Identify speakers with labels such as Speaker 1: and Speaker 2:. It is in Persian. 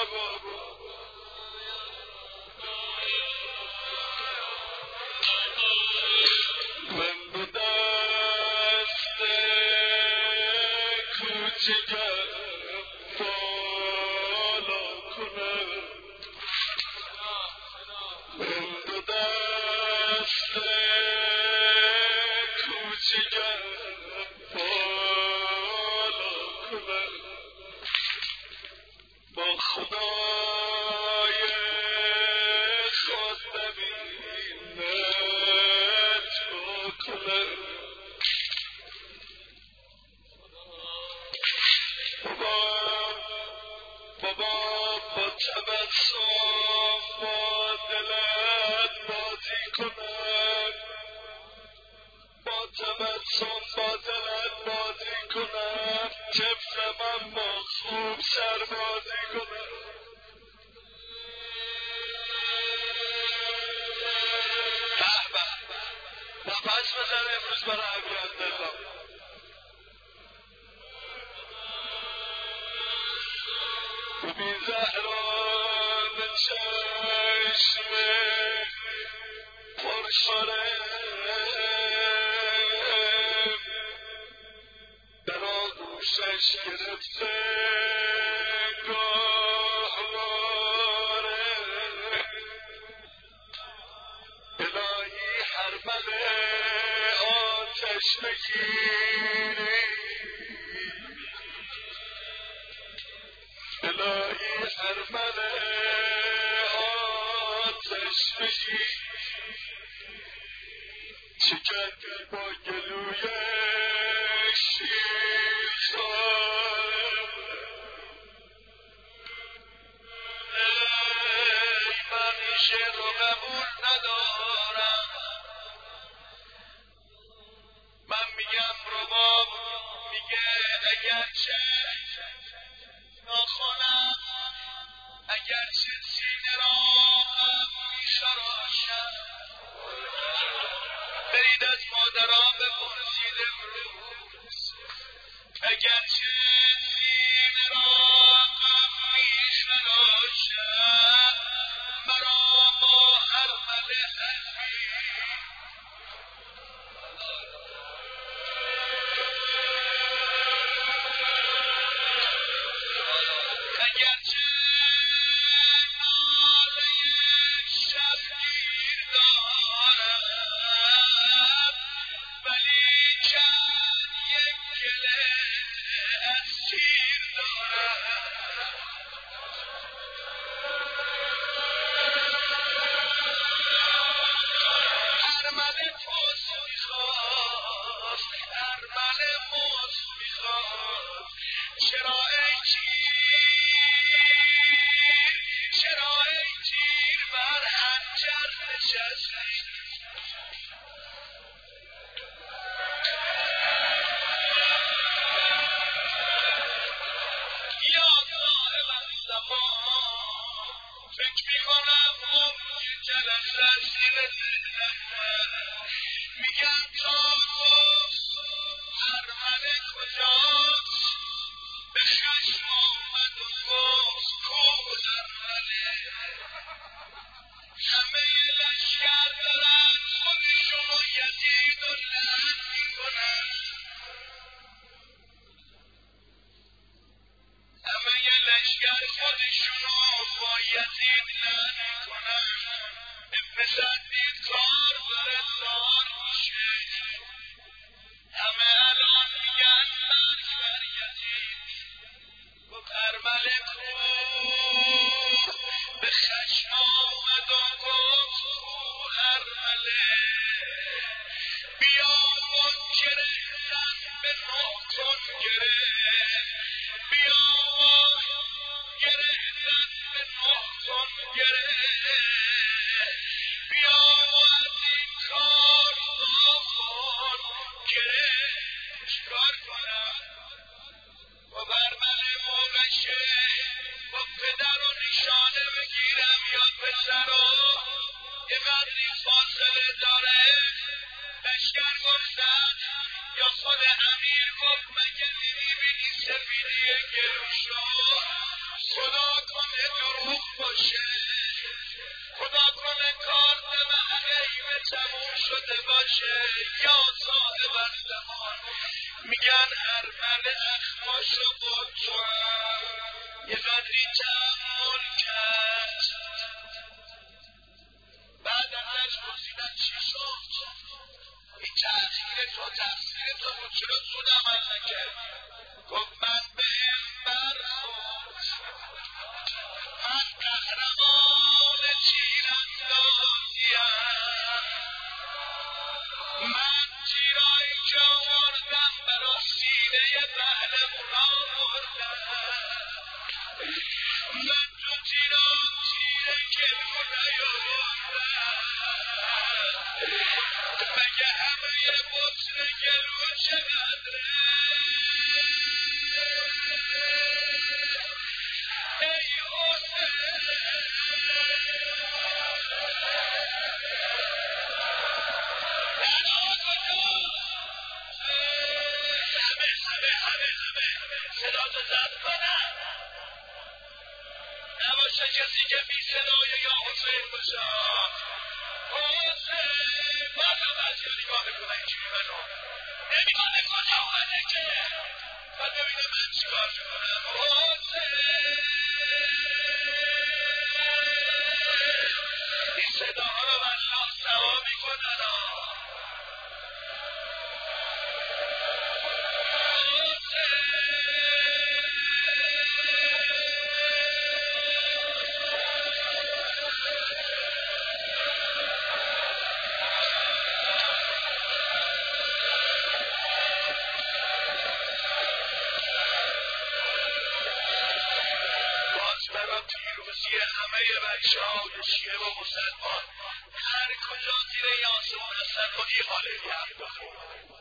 Speaker 1: من به دست کوچکم بالا کنم، من به دست کوچکم بالا کنم، با خدای خودم اینت بکنم. بابا با تبسم با دلت بازی کنم، با تبسم با دلت بازی کنم، طفلم اما خوب سربازی کنم. نفس بزن امروز برای امیر عبدالله. ببین زهران چشم پرشارم در آغوشش گرفته گاهواره، الهی هر مله آتش بگیری، الهی هر مله آتش بگیری، چکندی با گلوی شیرزارم. ای من شعر رو قبول ندارم، من میگم رباب میگه اگرچه ناخنم، اگرچه سینه را غم میشراشم، برید از مادرها بپرسید امروز، اگرچه سینه را غم میشراشم، مرا با هر مله حرفی اگرچه ناله شبگیر دارم، ولیکن یک گله از شیر دارم. ارمل پست میخواست، ارمل مست میخواست، چرا ای تیر بر حنجر نشستی؟ یا صاحب الزمان، فکر میکنم که جلسه از زیر ذهنم میگم تا گفت ارمل کجاست، به خشم آمد و گفت کو ارمله، همه لشکر دارن خودشون و یزید و لعن میکنن، همه لشکر خودشونو با یزید لعن میکنن. ابن سعد دید کار داره زار میشه، همه الان میگن مرگ بر یزید. گفت ارمل کو، به خشم آمد و گفت کو ارمله، بیا و گره زن به نه کن گره، بیا و گره زن به نه کن گره، بیا و از این کار کن گره. چیکار کنم؟ با ارمل موقعشه با پدر و نشانه بگیرم یا پسر رو، یه قدری فاصله داره. لشکر گفتن یا خود امیر گفت مگه نمیبینی سفیدی گلوشو؟ خدا کنه دروغ باشه، خدا کنه کار دم غیبه تموم شده باشه. یا صاحب زمان میگن ارمن اخماشو با تو یه قدری تحمل کرد. بعد ازش پرسیدن چی شد؟ این تأخیر تو تقصیر تو بود، چرا زود عمل نکردی؟ گفت من بهم برخورد، من قهرمان تیراندازیم، من تیرایی که آوردم برا سینه پهلوانا بردم، من تو تیرام تیره گلو نیاوردم، مگه همه بطر گلو چقدره؟ ای حسین همه صدا تو زد کنن، نباشه کسی که بی صدای یا حسین باشه. حسین بالا بعضی ها نگاه میکنن اینجوری منو نمیخوانه کجا اومده که من ببینم من چیکار میکنم. حسین این صداها رو والله سوا میکنن. پیروزی همه بچه‌های شیعه و مسلمان هر کجا زیر این آسمان هستن خودی حال دیگه هم داره.